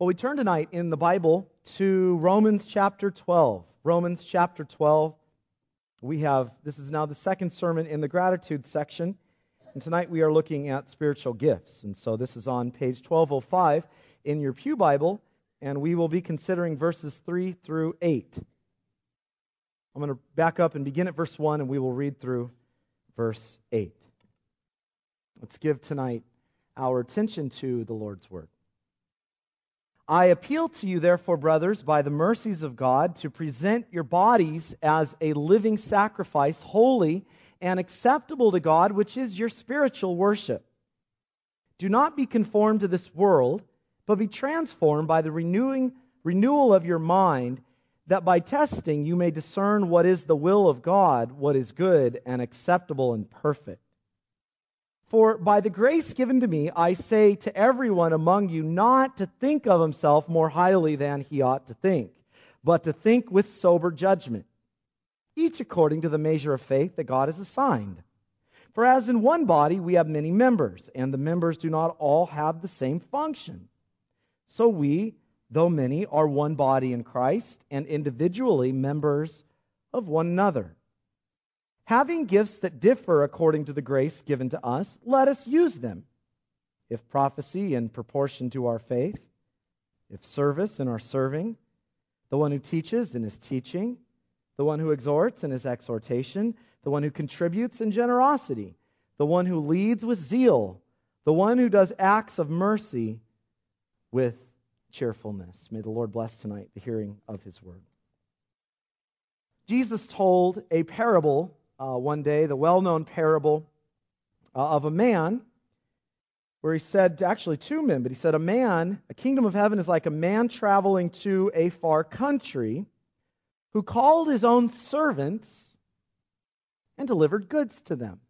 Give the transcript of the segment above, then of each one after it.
Well, we turn tonight in the Bible to Romans chapter 12. Romans chapter 12. This is now the second sermon in the gratitude section. And tonight we are looking at spiritual gifts. And so this is on page 1205 in your pew Bible. And we will be considering verses 3 through 8. I'm going to back up and begin at verse 1, and we will read through verse 8. Let's give tonight our attention to the Lord's Word. I appeal to you, therefore, brothers, by the mercies of God, to present your bodies as a living sacrifice, holy and acceptable to God, which is your spiritual worship. Do not be conformed to this world, but be transformed by the renewal of your mind, that by testing you may discern what is the will of God, what is good and acceptable and perfect. For by the grace given to me, I say to everyone among you not to think of himself more highly than he ought to think, but to think with sober judgment, each according to the measure of faith that God has assigned. For as in one body we have many members, and the members do not all have the same function. So we, though many, are one body in Christ, and individually members of one another. Having gifts that differ according to the grace given to us, let us use them. If prophecy, in proportion to our faith. If service, in our serving. The one who teaches, in his teaching. The one who exhorts, in his exhortation. The one who contributes, in generosity. The one who leads, with zeal. The one who does acts of mercy, with cheerfulness. May the Lord bless tonight the hearing of His Word. Jesus told a parable one day, the well-known parable of a man, where he said, actually two men, but he said, a kingdom of heaven is like a man traveling to a far country, who called his own servants and delivered goods to them.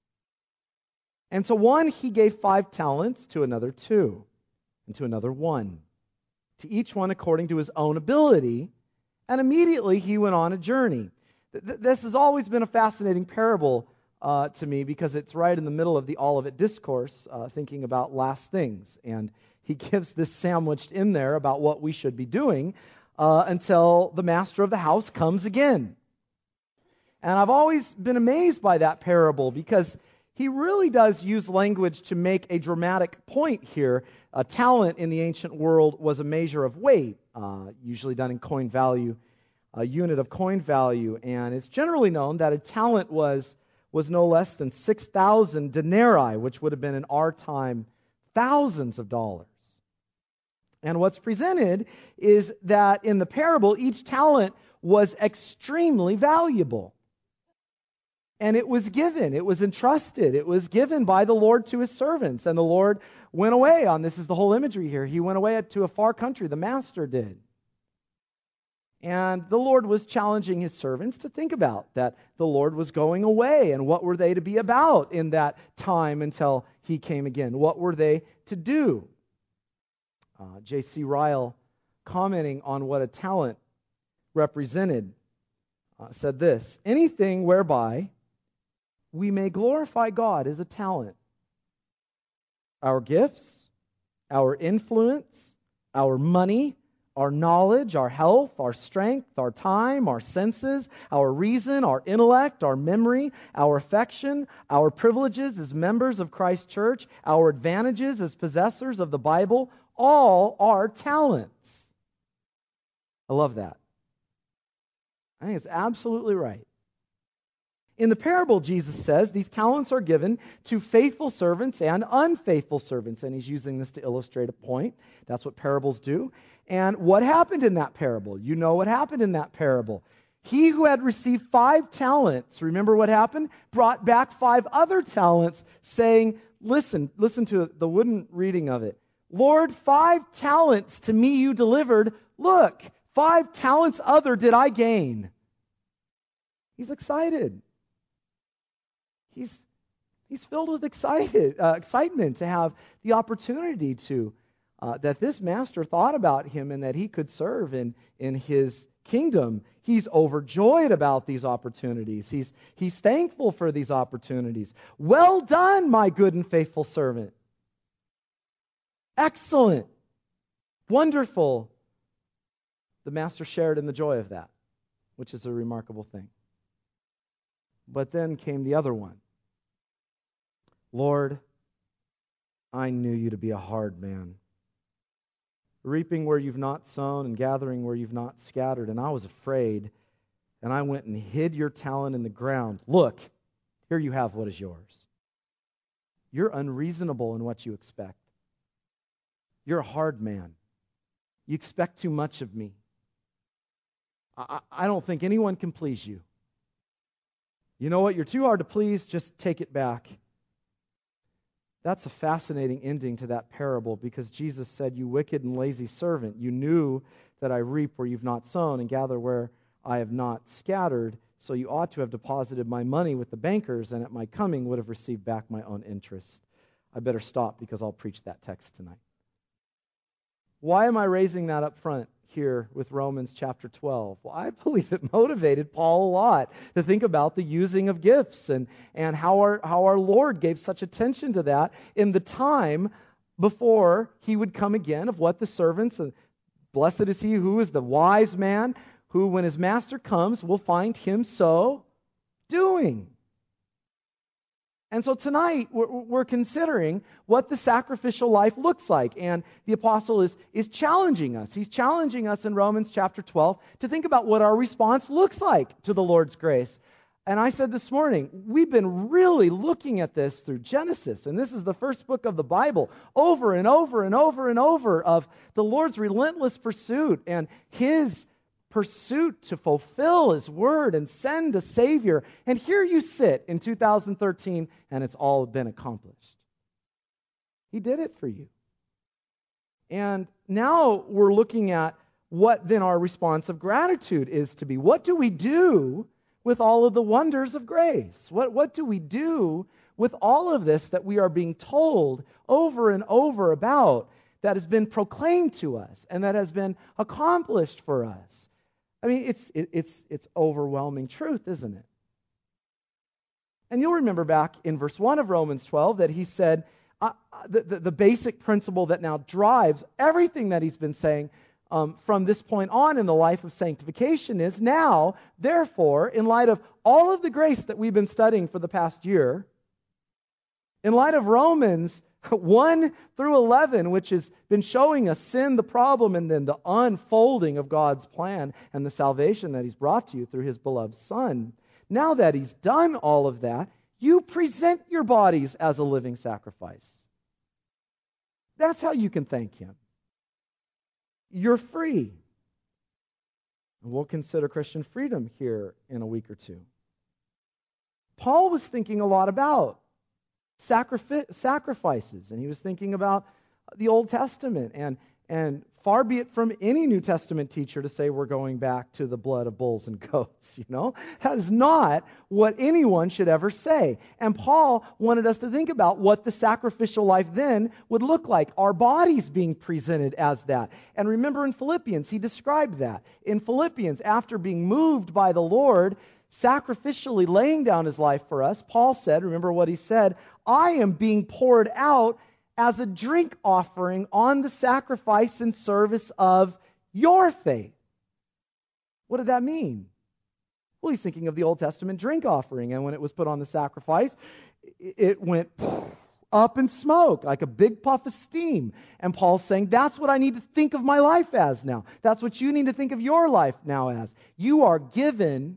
And to one he gave 5 talents, to another 2, and to another 1, to each one according to his own ability, and immediately he went on a journey. This has always been a fascinating parable to me, because it's right in the middle of the Olivet Discourse, thinking about last things. And he gives this sandwiched in there about what we should be doing until the master of the house comes again. And I've always been amazed by that parable, because he really does use language to make a dramatic point here. A talent in the ancient world was a measure of weight, usually done in coin value, a unit of coin value. And it's generally known that a talent was no less than 6,000 denarii, which would have been in our time thousands of dollars. And what's presented is that in the parable, each talent was extremely valuable. And it was given, it was entrusted, it was given by the Lord to His servants. And the Lord went away on, this is the whole imagery here, He went away to a far country, the master did. And the Lord was challenging His servants to think about that the Lord was going away, and what were they to be about in that time until He came again? What were they to do? J.C. Ryle, commenting on what a talent represented, said this: anything whereby we may glorify God is a talent. Our gifts, our influence, our money, our knowledge, our health, our strength, our time, our senses, our reason, our intellect, our memory, our affection, our privileges as members of Christ's church, our advantages as possessors of the Bible, all are talents. I love that. I think it's absolutely right. In the parable, Jesus says these talents are given to faithful servants and unfaithful servants. And He's using this to illustrate a point. That's what parables do. And what happened in that parable? You know what happened in that parable. He who had received 5 talents, remember what happened? Brought back 5 other talents, saying, listen to the wooden reading of it. Lord, 5 talents to me you delivered. Look, 5 talents other did I gain. He's excited. He's filled with excitement to have the opportunity to that this master thought about him and that he could serve in his kingdom. He's overjoyed about these opportunities. He's thankful for these opportunities. Well done, my good and faithful servant. Excellent. Wonderful. The master shared in the joy of that, which is a remarkable thing. But then came the other one. Lord, I knew you to be a hard man, reaping where you've not sown and gathering where you've not scattered. And I was afraid, and I went and hid your talent in the ground. Look, here you have what is yours. You're unreasonable in what you expect. You're a hard man. You expect too much of me. I don't think anyone can please you. You know what? You're too hard to please. Just take it back. That's a fascinating ending to that parable, because Jesus said, you wicked and lazy servant, you knew that I reap where you've not sown and gather where I have not scattered, so you ought to have deposited my money with the bankers, and at my coming would have received back my own interest. I better stop, because I'll preach that text tonight. Why am I raising that up front here with Romans chapter 12? Well, I believe it motivated Paul a lot to think about the using of gifts and how our Lord gave such attention to that in the time before he would come again, of what the servants, and blessed is he who is the wise man, who when his master comes will find him so doing. And so tonight, we're considering what the sacrificial life looks like. And the apostle is challenging us. He's challenging us in Romans chapter 12 to think about what our response looks like to the Lord's grace. And I said this morning, we've been really looking at this through Genesis. And this is the first book of the Bible, over and over and over and over, of the Lord's relentless pursuit and His pursuit to fulfill His word and send a Savior. And here you sit in 2013, and it's all been accomplished. He did it for you. And now we're looking at what then our response of gratitude is to be. What do we do with all of the wonders of grace? What do we do with all of this that we are being told over and over about, that has been proclaimed to us and that has been accomplished for us? I mean, it's overwhelming truth, isn't it? And you'll remember back in verse 1 of Romans 12 that he said the basic principle that now drives everything that he's been saying from this point on in the life of sanctification is, now, therefore, in light of all of the grace that we've been studying for the past year, in light of Romans 1 through 11, which has been showing us sin, the problem, and then the unfolding of God's plan and the salvation that He's brought to you through His beloved Son. Now that He's done all of that, you present your bodies as a living sacrifice. That's how you can thank Him. You're free. And we'll consider Christian freedom here in a week or two. Paul was thinking a lot about sacrifices, and he was thinking about the Old Testament, and far be it from any New Testament teacher to say we're going back to the blood of bulls and goats. That is not what anyone should ever say. And Paul wanted us to think about what the sacrificial life then would look like, our bodies being presented as that. And remember, in Philippians, he described that. In Philippians, after being moved by the Lord, sacrificially laying down His life for us, Paul said, remember what he said, I am being poured out as a drink offering on the sacrifice and service of your faith. What did that mean? Well, he's thinking of the Old Testament drink offering, and when it was put on the sacrifice, it went up in smoke, like a big puff of steam. And Paul's saying, that's what I need to think of my life as now. That's what you need to think of your life now as. You are given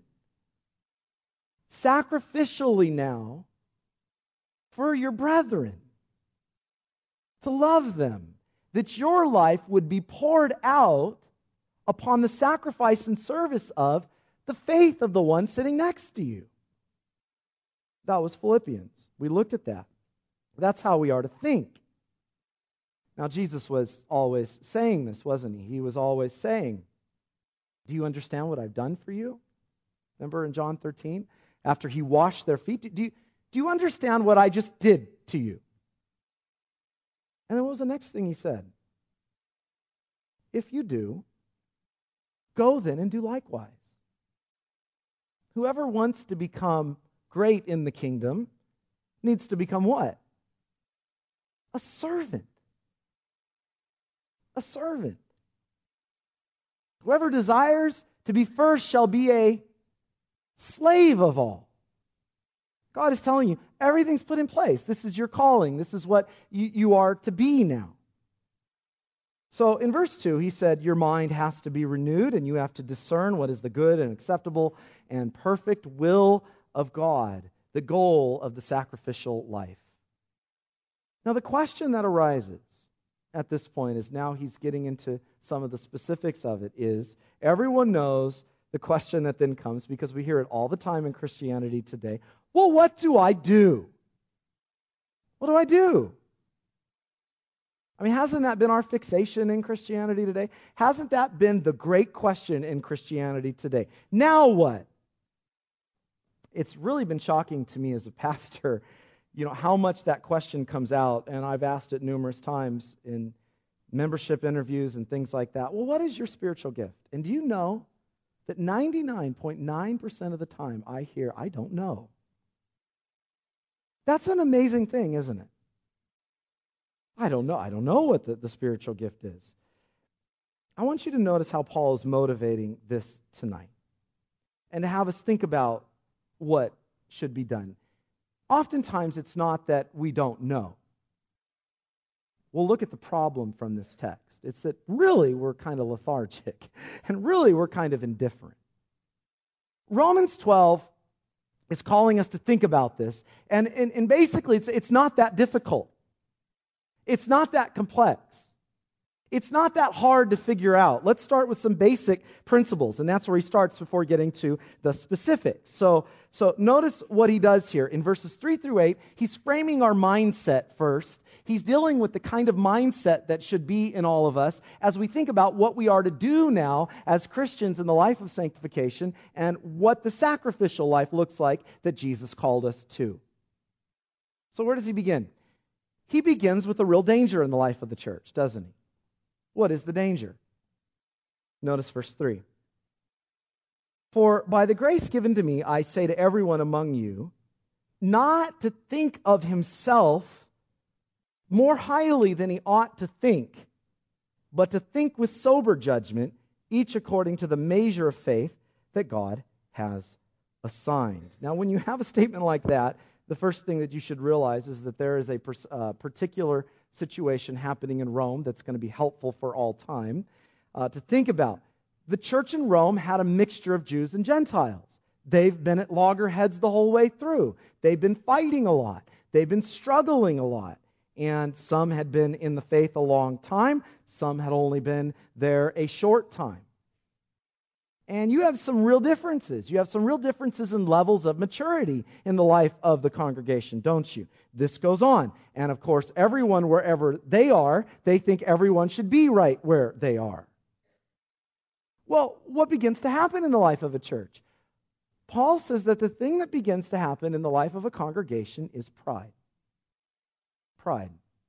sacrificially now for your brethren, to love them, that your life would be poured out upon the sacrifice and service of the faith of the one sitting next to you. That was Philippians. We looked at that. That's how we are to think. Now, Jesus was always saying this, wasn't He? He was always saying, do you understand what I've done for you? Remember in John 13? After He washed their feet, do you understand what I just did to you? And then what was the next thing He said? If you do, go then and do likewise. Whoever wants to become great in the kingdom needs to become what? A servant. a servant. Whoever desires to be first shall be a slave of all. God is telling you, everything's put in place. This is your calling. This is what you are to be now. So in verse 2, he said, your mind has to be renewed, and you have to discern what is the good and acceptable and perfect will of God, the goal of the sacrificial life. Now the question that arises at this point is, now he's getting into some of the specifics of it, is everyone knows the question that then comes, because we hear it all the time in Christianity today. Well, what do I do? What do I do? I mean, hasn't that been our fixation in Christianity today? Hasn't that been the great question in Christianity today? Now what? It's really been shocking to me as a pastor, how much that question comes out, and I've asked it numerous times in membership interviews and things like that. Well, what is your spiritual gift? And do you know that 99.9% of the time I hear, I don't know. That's an amazing thing, isn't it? I don't know. I don't know what the spiritual gift is. I want you to notice how Paul is motivating this tonight, and to have us think about what should be done. Oftentimes, it's not that we don't know. We'll look at the problem from this text. It's that really we're kind of lethargic, and really we're kind of indifferent. Romans 12 is calling us to think about this, and basically it's not that difficult. It's not that complex. It's not that hard to figure out. Let's start with some basic principles, and that's where he starts before getting to the specifics. So notice what he does here. In verses 3 through 8, he's framing our mindset first. He's dealing with the kind of mindset that should be in all of us as we think about what we are to do now as Christians in the life of sanctification, and what the sacrificial life looks like that Jesus called us to. So where does he begin? He begins with a real danger in the life of the church, doesn't he? What is the danger? Notice verse 3. For by the grace given to me, I say to everyone among you, not to think of himself more highly than he ought to think, but to think with sober judgment, each according to the measure of faith that God has assigned. Now, when you have a statement like that, the first thing that you should realize is that there is a particular situation happening in Rome that's going to be helpful for all time to think about. The church in Rome had a mixture of Jews and Gentiles. They've been at loggerheads the whole way through. They've been fighting a lot. They've been struggling a lot. And some had been in the faith a long time. Some had only been there a short time. And you have some real differences. You have some real differences in levels of maturity in the life of the congregation, don't you? This goes on. And of course, everyone, wherever they are, they think everyone should be right where they are. Well, what begins to happen in the life of a church? Paul says that the thing that begins to happen in the life of a congregation is pride. Pride.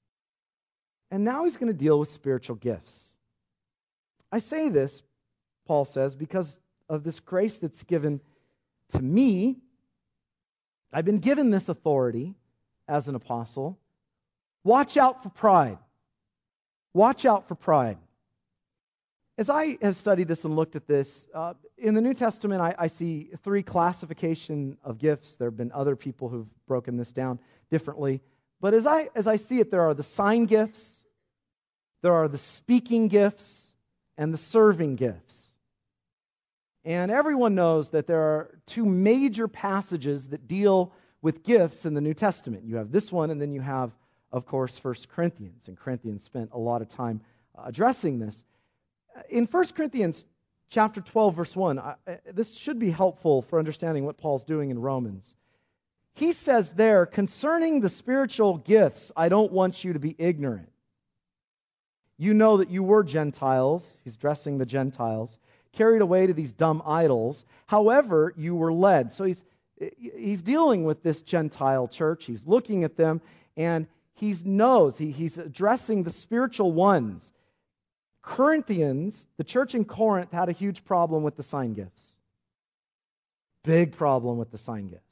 And now he's going to deal with spiritual gifts. I say this, Paul says, because of this grace that's given to me. I've been given this authority as an apostle. Watch out for pride. Watch out for pride. As I have studied this and looked at this, in the New Testament, I see three classification of gifts. There have been other people who've broken this down differently. But as I see it, there are the sign gifts, there are the speaking gifts, and the serving gifts. And everyone knows that there are two major passages that deal with gifts in the New Testament. You have this one, and then you have, of course, 1 Corinthians. And Corinthians spent a lot of time addressing this. In 1 Corinthians chapter 12, verse 1, this should be helpful for understanding what Paul's doing in Romans. He says there, concerning the spiritual gifts, I don't want you to be ignorant. You know that you were Gentiles, he's addressing the Gentiles, carried away to these dumb idols. However, you were led. So he's dealing with this Gentile church. He's looking at them, and he's addressing the spiritual ones. Corinthians, the church in Corinth, had a huge problem with the sign gifts. Big problem with the sign gifts.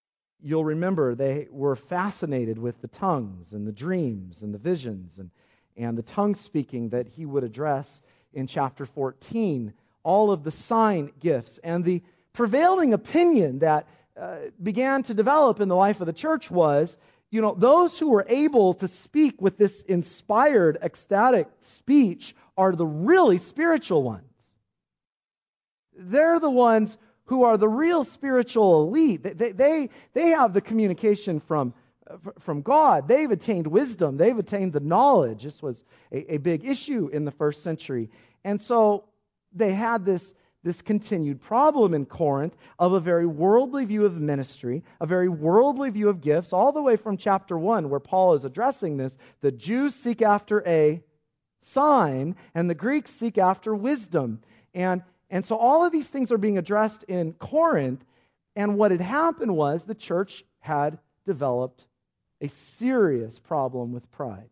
You'll remember they were fascinated with the tongues and the dreams and the visions and the tongue speaking that he would address in chapter 14, all of the sign gifts. And the prevailing opinion that began to develop in the life of the church was, those who were able to speak with this inspired, ecstatic speech are the really spiritual ones. They're the ones who are the real spiritual elite. They have the communication from God. They've attained wisdom. They've attained the knowledge. This was a big issue in the first century. And so they had this continued problem in Corinth of a very worldly view of ministry, a very worldly view of gifts, all the way from chapter 1 where Paul is addressing this. The Jews seek after a sign, and the Greeks seek after wisdom. And so all of these things are being addressed in Corinth, and what had happened was the church had developed a serious problem with pride.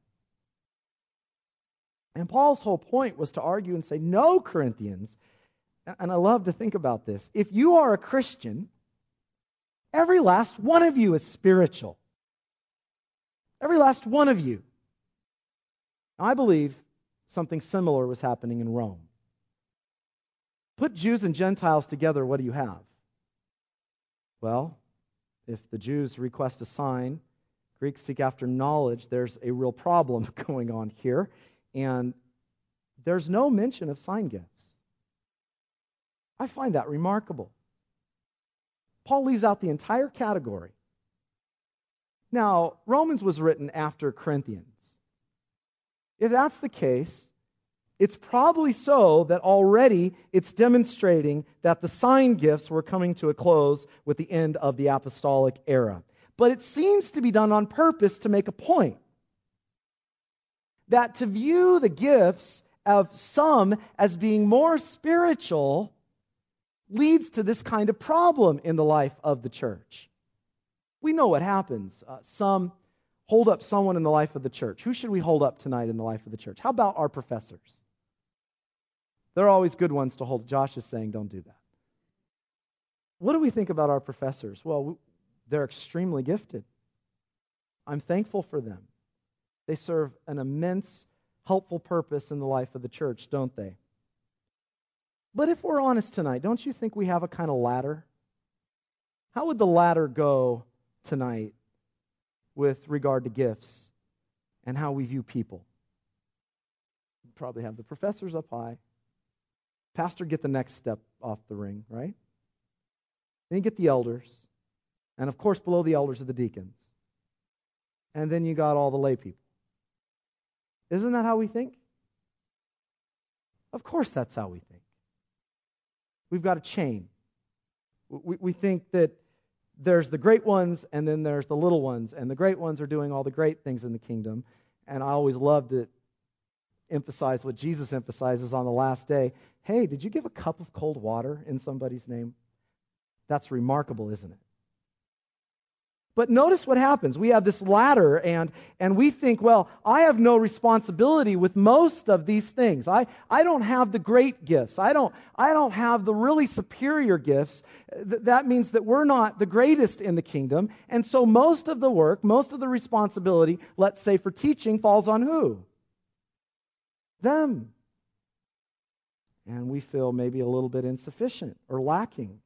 And Paul's whole point was to argue and say, no, Corinthians, and I love to think about this, if you are a Christian, every last one of you is spiritual. Every last one of you. I believe something similar was happening in Rome. Put Jews and Gentiles together, what do you have? Well, if the Jews request a sign, Greeks seek after knowledge, there's a real problem going on here. And there's no mention of sign gifts. I find that remarkable. Paul leaves out the entire category. Now, Romans was written after Corinthians. If that's the case, it's probably so that already it's demonstrating that the sign gifts were coming to a close with the end of the apostolic era. But it seems to be done on purpose to make a point. That to view the gifts of some as being more spiritual leads to this kind of problem in the life of the church. We know what happens. Some hold up someone in the life of the church. Who should we hold up tonight in the life of the church? How about our professors? They're always good ones to hold. Josh is saying don't do that. What do we think about our professors? Well, they're extremely gifted. I'm thankful for them. They serve an immense, helpful purpose in the life of the church, don't they? But if we're honest tonight, don't you think we have a kind of ladder? How would the ladder go tonight with regard to gifts and how we view people? We'd probably have the professors up high. Pastor get the next step off the ring, right? Then you get the elders. And of course, below the elders are the deacons. And then you got all the lay people. Isn't that how we think? Of course that's how we think. We've got a chain. We think that there's the great ones and then there's the little ones, and the great ones are doing all the great things in the kingdom. And I always love to emphasize what Jesus emphasizes on the last day. Hey, did you give a cup of cold water in somebody's name? That's remarkable, isn't it? But notice what happens. We have this ladder, and we think, well, I have no responsibility with most of these things. I don't have the great gifts. I don't have the really superior gifts. That means that we're not the greatest in the kingdom. And so most of the work, most of the responsibility, let's say for teaching, falls on who? Them. And we feel maybe a little bit insufficient or lacking.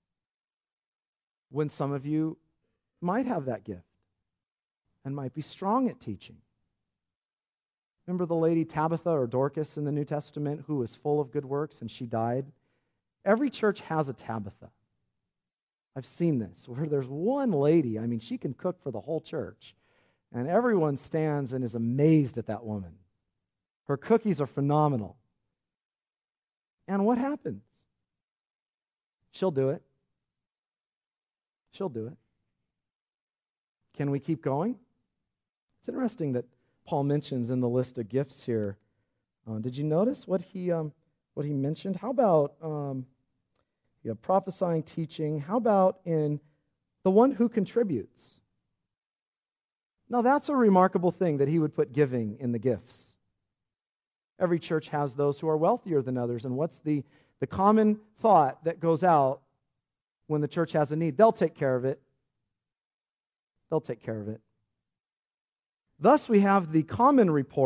When some of you might have that gift and might be strong at teaching. Remember the lady Tabitha or Dorcas in the New Testament who was full of good works and she died? Every church has a Tabitha. I've seen this, where there's one lady, she can cook for the whole church. And everyone stands and is amazed at that woman. Her cookies are phenomenal. And what happens? She'll do it. She'll do it. Can we keep going? It's interesting that Paul mentions in the list of gifts here. Did you notice what he mentioned? How about prophesying, teaching? How about in the one who contributes? Now that's a remarkable thing that he would put giving in the gifts. Every church has those who are wealthier than others, and what's the common thought that goes out when the church has a need? They'll take care of it. They'll take care of it. Thus, we have the common report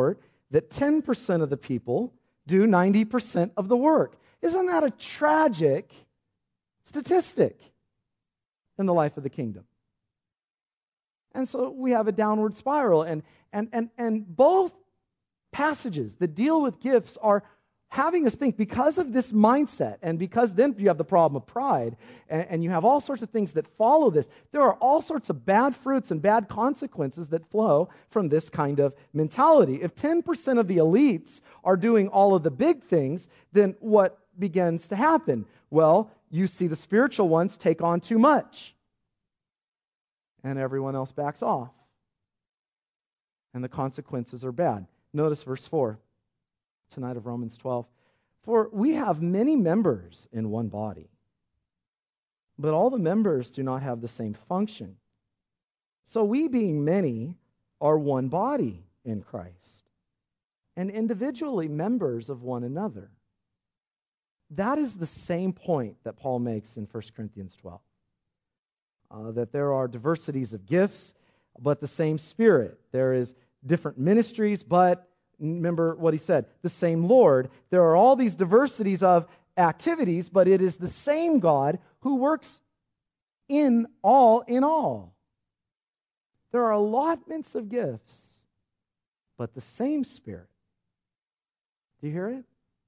that 10% of the people do 90% of the work. Isn't that a tragic statistic in the life of the kingdom? And so we have a downward spiral. And both passages that deal with gifts are having us think, because of this mindset, and because then you have the problem of pride, and you have all sorts of things that follow this, there are all sorts of bad fruits and bad consequences that flow from this kind of mentality. If 10% of the elites are doing all of the big things, then what begins to happen? Well, you see the spiritual ones take on too much, and everyone else backs off. And the consequences are bad. Notice verse 4 tonight of Romans 12. For we have many members in one body, but all the members do not have the same function. So we, being many, are one body in Christ, and individually members of one another. That is the same point that Paul makes in 1 Corinthians 12. That there are diversities of gifts, but the same Spirit. There is different ministries, but remember what he said, the same Lord. There are all these diversities of activities, but it is the same God who works in all. There are allotments of gifts, but the same Spirit. Do you hear it?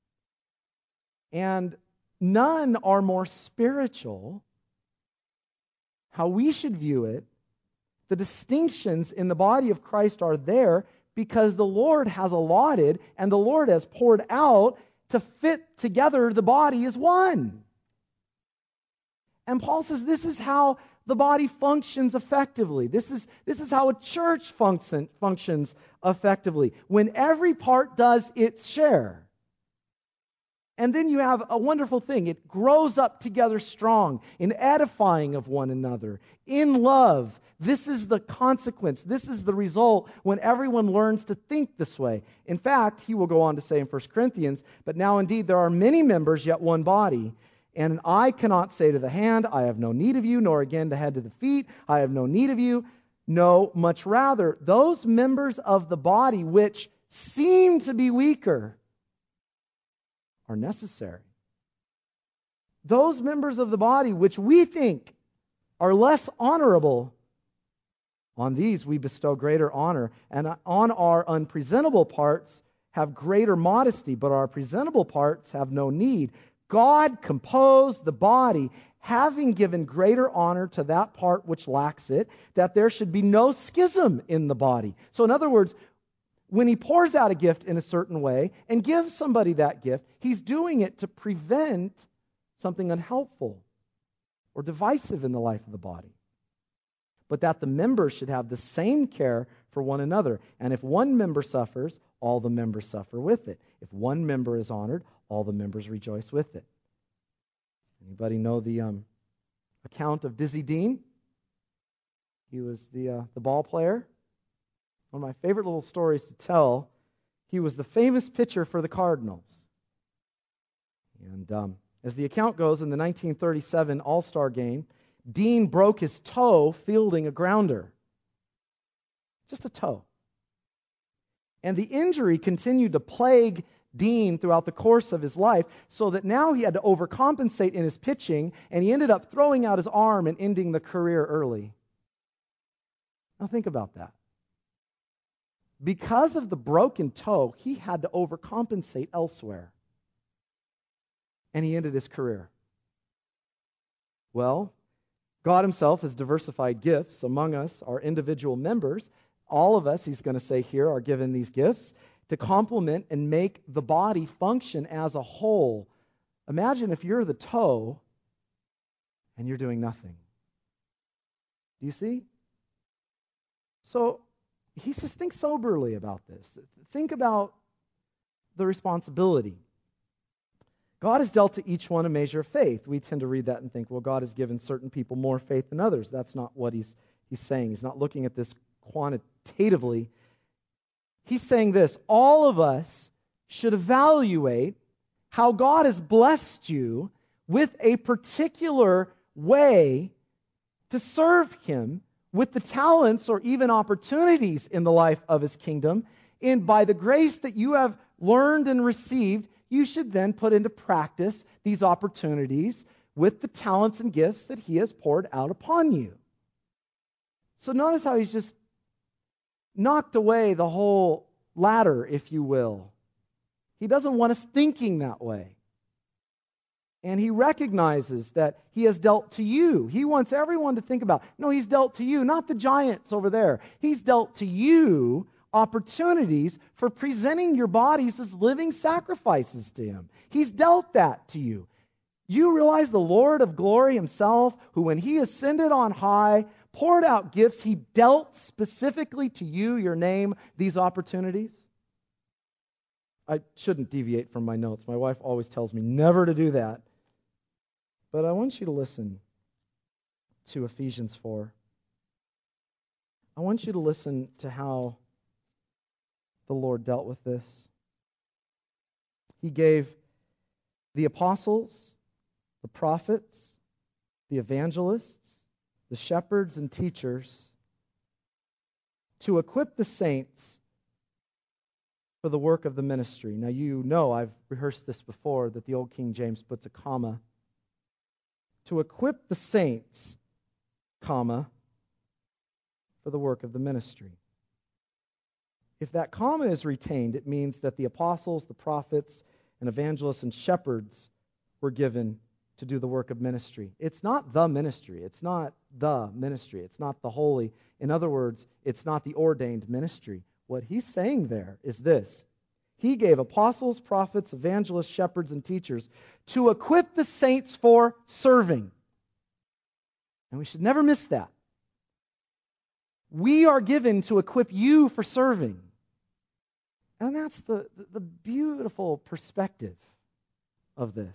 And none are more spiritual. How we should view it, the distinctions in the body of Christ are there because the Lord has allotted and the Lord has poured out to fit together the body as one. And Paul says this is how the body functions effectively. This is how a church functions effectively, when every part does its share. And then you have a wonderful thing. It grows up together strong in edifying of one another, in love. This is the consequence. This is the result when everyone learns to think this way. In fact, he will go on to say in 1 Corinthians, but now indeed there are many members, yet one body. And an eye cannot say to the hand, I have no need of you, nor again the head to the feet, I have no need of you. No, much rather, those members of the body which seem to be weaker are necessary. Those members of the body which we think are less honorable, on these we bestow greater honor, and on our unpresentable parts have greater modesty, but our presentable parts have no need. God composed the body, having given greater honor to that part which lacks it, that there should be no schism in the body. So in other words, when he pours out a gift in a certain way and gives somebody that gift, he's doing it to prevent something unhelpful or divisive in the life of the body. But that the members should have the same care for one another. And if one member suffers, all the members suffer with it. If one member is honored, all the members rejoice with it. Anybody know the account of Dizzy Dean? He was the ball player. One of my favorite little stories to tell. He was the famous pitcher for the Cardinals. And as the account goes, in the 1937 All-Star game, Dean broke his toe fielding a grounder. Just a toe. And the injury continued to plague Dean throughout the course of his life, so that now he had to overcompensate in his pitching, and he ended up throwing out his arm and ending the career early. Now think about that. Because of the broken toe, he had to overcompensate elsewhere. And he ended his career. Well, God himself has diversified gifts among us, our individual members. All of us, he's going to say here, are given these gifts to complement and make the body function as a whole. Imagine if you're the toe and you're doing nothing. Do you see? So he says, think soberly about this. Think about the responsibility. God has dealt to each one a measure of faith. We tend to read that and think, well, God has given certain people more faith than others. That's not what he's saying. He's not looking at this quantitatively. He's saying this: all of us should evaluate how God has blessed you with a particular way to serve him with the talents or even opportunities in the life of his kingdom And by the grace that you have learned and received, you should then put into practice these opportunities with the talents and gifts that He has poured out upon you. So notice how He's just knocked away the whole ladder, if you will. He doesn't want us thinking that way. And He recognizes that He has dealt to you. He wants everyone to think about, no, He's dealt to you, not the giants over there. He's dealt to you opportunities for presenting your bodies as living sacrifices to Him. He's dealt that to you. You realize the Lord of glory Himself, who when He ascended on high, poured out gifts, He dealt specifically to you, your name, these opportunities? I shouldn't deviate from my notes. My wife always tells me never to do that. But I want you to listen to Ephesians 4. I want you to listen to how the Lord dealt with this. He gave the apostles, the prophets, the evangelists, the shepherds and teachers to equip the saints for the work of the ministry. Now you know, I've rehearsed this before, that the old King James puts a comma. To equip the saints, comma, for the work of the ministry. If that comma is retained, it means that the apostles, the prophets, and evangelists and shepherds were given to do the work of ministry. It's not the ministry. It's not the ministry. It's not the holy. In other words, it's not the ordained ministry. What he's saying there is this. He gave apostles, prophets, evangelists, shepherds, and teachers to equip the saints for serving. And we should never miss that. We are given to equip you for serving. And that's the beautiful perspective of this.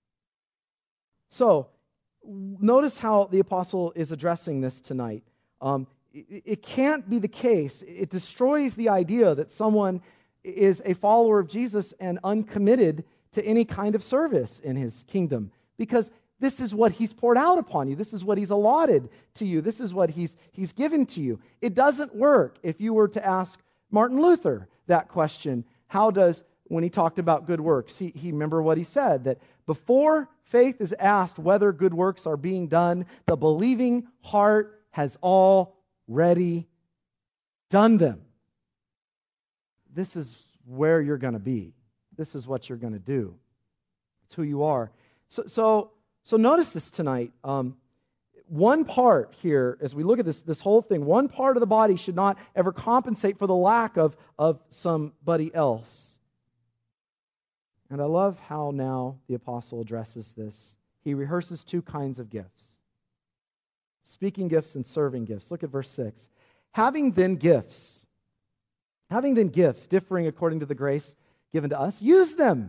So, notice how the apostle is addressing this tonight. It can't be the case. It destroys the idea that someone is a follower of Jesus and uncommitted to any kind of service in His kingdom. Because this is what He's poured out upon you. This is what He's allotted to you. This is what He's given to you. It doesn't work if you were to ask Martin Luther that question. How does, when he talked about good works, he remember what he said, that before faith is asked whether good works are being done, the believing heart has already done them. This is where you're going to be. This is what you're going to do. It's who you are. So notice this tonight. One part here, as we look at this whole thing, one part of the body should not ever compensate for the lack of somebody else. And I love how now the apostle addresses this. He rehearses two kinds of gifts. Speaking gifts and serving gifts. Look at verse 6. Having then gifts differing according to the grace given to us, use them.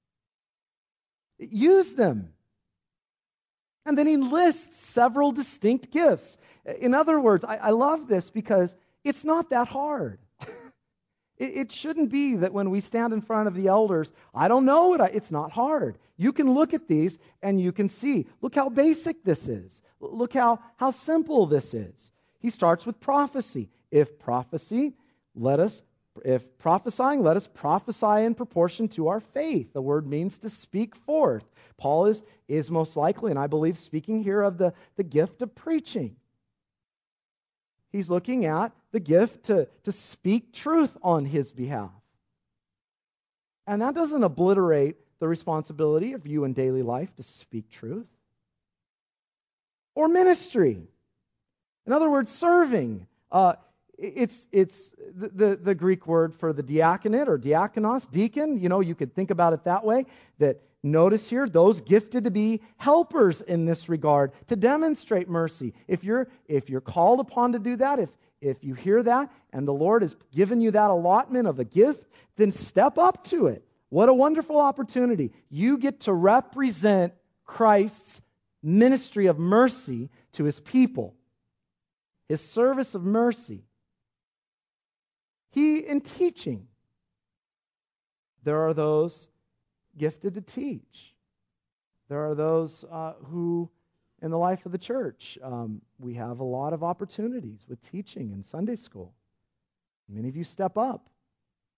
Use them. And then he lists several distinct gifts. In other words, I love this because it's not that hard. It shouldn't be that when we stand in front of the elders, I don't know it's not hard. You can look at these and you can see. Look how basic this is. Look how simple this is. He starts with prophecy. If prophesying, let us prophesy in proportion to our faith. The word means to speak forth. Paul is most likely, and I believe, speaking here of the gift of preaching. He's looking at the gift to speak truth on his behalf. And that doesn't obliterate the responsibility of you in daily life to speak truth. Or ministry. In other words, serving. It's the Greek word for the diaconate or diakonos, deacon. You could think about it that way. That notice here, those gifted to be helpers in this regard, to demonstrate mercy. If you're called upon to do that, if you hear that, and the Lord has given you that allotment of a gift, then step up to it. What a wonderful opportunity. You get to represent Christ's ministry of mercy to His people. His service of mercy. In teaching, there are those gifted to teach. There are those who, in the life of the church, we have a lot of opportunities with teaching in Sunday school. Many of you step up.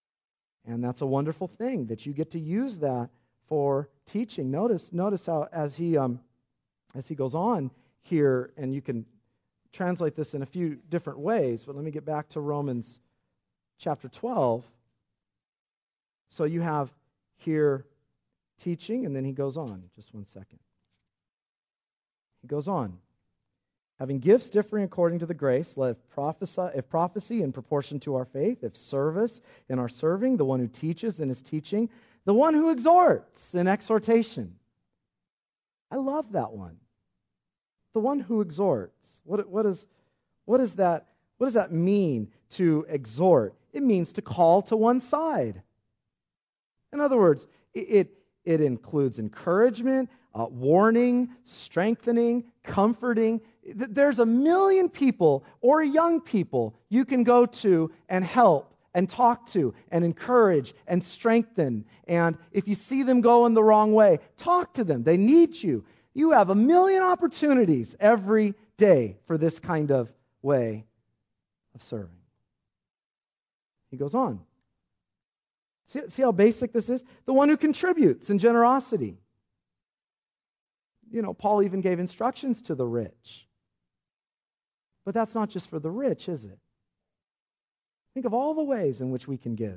And that's a wonderful thing that you get to use that for teaching. Notice how as he goes on here, and you can translate this in a few different ways, but let me get back to Romans chapter 12. So you have here teaching, and then he goes on. Just one second. He goes on. Having gifts differing according to the grace, let if prophecy in proportion to our faith, if service in our serving, the one who teaches in his teaching, the one who exhorts in exhortation. I love that one. The one who exhorts. What does that mean to exhort? It means to call to one side. In other words, it includes encouragement, warning, strengthening, comforting. There's a million people or young people you can go to and help and talk to and encourage and strengthen. And if you see them going the wrong way, talk to them. They need you. You have a million opportunities every day for this kind of way of serving. He goes on. See how basic this is? The one who contributes in generosity. Paul even gave instructions to the rich. But that's not just for the rich, is it? Think of all the ways in which we can give.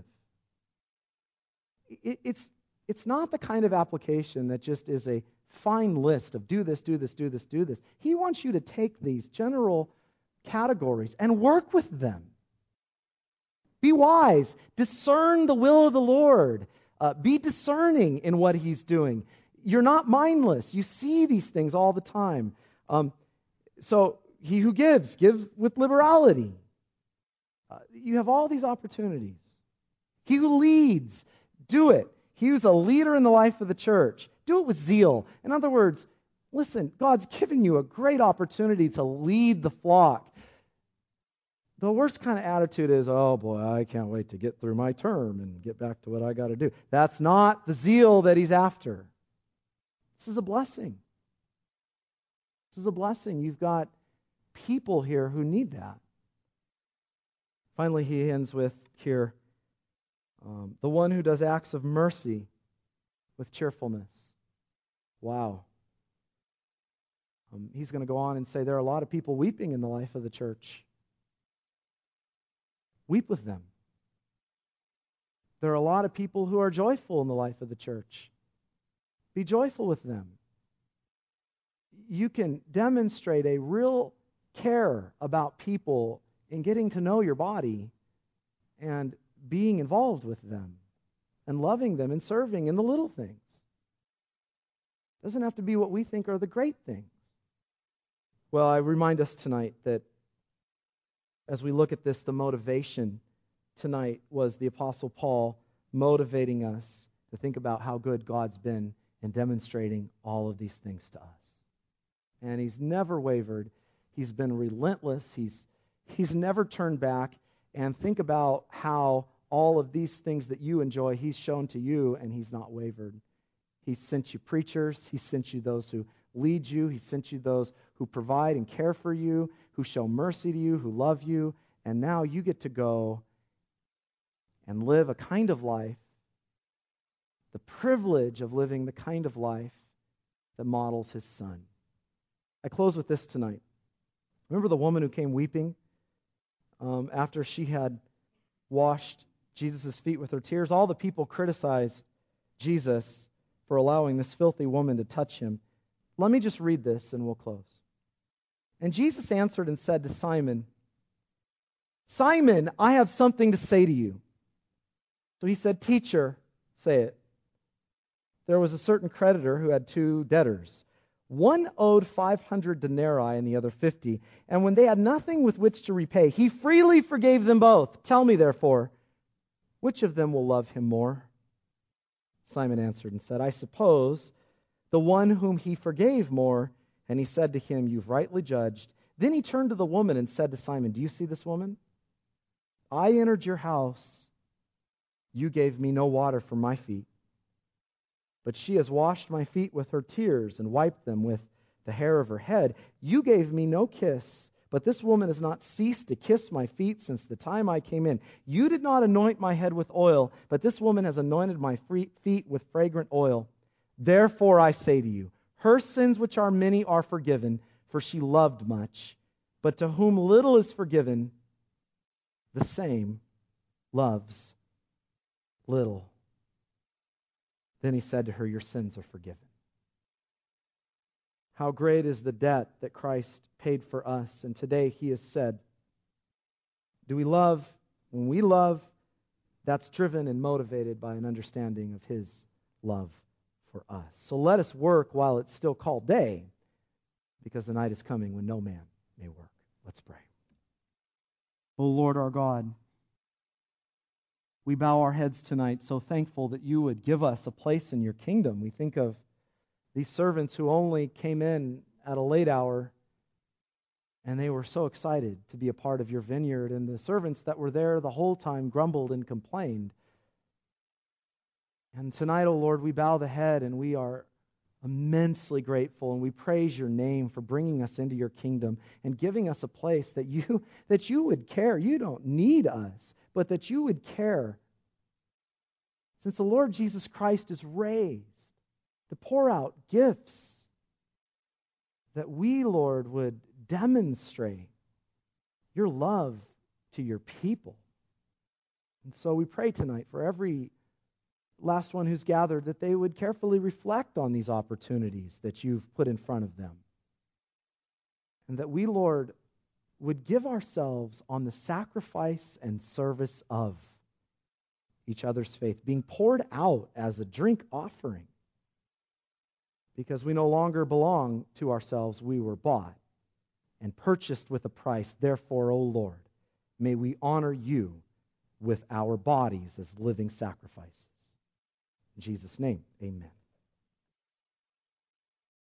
It's not the kind of application that just is a fine list of do this, do this, do this, do this. He wants you to take these general categories and work with them. Be wise. Discern the will of the Lord. Be discerning in what He's doing. You're not mindless. You see these things all the time. So he who gives, give with liberality. You have all these opportunities. He who leads, do it. He who's a leader in the life of the church, do it with zeal. In other words, listen, God's given you a great opportunity to lead the flock. The worst kind of attitude is, oh boy, I can't wait to get through my term and get back to what I got to do. That's not the zeal that He's after. This is a blessing. This is a blessing. You've got people here who need that. Finally, he ends with here, the one who does acts of mercy with cheerfulness. Wow. He's going to go on and say there are a lot of people weeping in the life of the church. Weep with them. There are a lot of people who are joyful in the life of the church. Be joyful with them. You can demonstrate a real care about people in getting to know your body and being involved with them and loving them and serving in the little things. It doesn't have to be what we think are the great things. Well, I remind us tonight that as we look at this, the motivation tonight was the Apostle Paul motivating us to think about how good God's been in demonstrating all of these things to us. And he's never wavered. He's been relentless. He's never turned back. And think about how all of these things that you enjoy, he's shown to you, and he's not wavered. He's sent you preachers. He's sent you those who lead you. He's sent you those who provide and care for you, who show mercy to you, who love you. And now you get to go and live a kind of life, the privilege of living the kind of life that models His Son. I close with this tonight. Remember the woman who came weeping after she had washed Jesus' feet with her tears? All the people criticized Jesus for allowing this filthy woman to touch Him. Let me just read this and we'll close. And Jesus answered and said to Simon, Simon, I have something to say to you. So he said, Teacher, say it. There was a certain creditor who had two debtors. One owed 500 denarii and the other 50. And when they had nothing with which to repay, he freely forgave them both. Tell me, therefore, which of them will love him more? Simon answered and said, I suppose the one whom he forgave more. And he said to him, You've rightly judged. Then he turned to the woman and said to Simon, Do you see this woman? I entered your house. You gave me no water for my feet. But she has washed my feet with her tears and wiped them with the hair of her head. You gave me no kiss, But this woman has not ceased to kiss my feet since the time I came in. You did not anoint my head with oil, but this woman has anointed my feet with fragrant oil. Therefore I say to you, her sins which are many are forgiven, for she loved much. But to whom little is forgiven, the same loves little. Then he said to her, your sins are forgiven. How great is the debt that Christ paid for us. And today he has said, do we love? When we love, that's driven and motivated by an understanding of his love for us. So let us work while it's still called day, because the night is coming when no man may work. Let's pray. O Lord our God, we bow our heads tonight, so thankful that you would give us a place in your kingdom. We think of these servants who only came in at a late hour, and they were so excited to be a part of your vineyard. And the servants that were there the whole time grumbled and complained. And tonight, O Lord, we bow the head and we are immensely grateful, and we praise your name for bringing us into your kingdom and giving us a place that you would care. You don't need us, but that you would care. Since the Lord Jesus Christ is raised to pour out gifts, that we, Lord, would demonstrate your love to your people. And so we pray tonight for every last one who's gathered that they would carefully reflect on these opportunities that you've put in front of them. And that we, Lord, would give ourselves on the sacrifice and service of each other's faith, being poured out as a drink offering. Because we no longer belong to ourselves, we were bought and purchased with a price. Therefore, O Lord, may we honor you with our bodies as living sacrifices. In Jesus' name, amen.